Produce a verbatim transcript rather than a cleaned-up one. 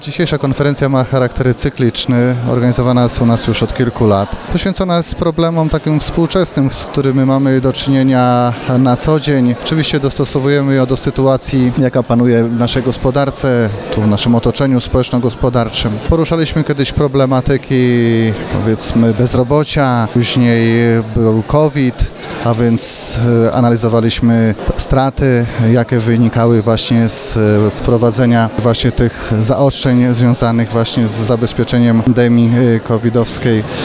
Dzisiejsza konferencja ma charakter cykliczny, organizowana jest u nas już od kilku lat. Poświęcona jest problemom takim współczesnym, z którymi mamy do czynienia na co dzień. Oczywiście dostosowujemy ją do sytuacji, jaka panuje w naszej gospodarce, tu w naszym otoczeniu społeczno-gospodarczym. Poruszaliśmy kiedyś problematyki, powiedzmy, bezrobocia, później był COVID, a więc analizowaliśmy straty, jakie wynikały właśnie z wprowadzenia właśnie tych zaostrzeń związanych właśnie z zabezpieczeniem pandemii covidowskiej.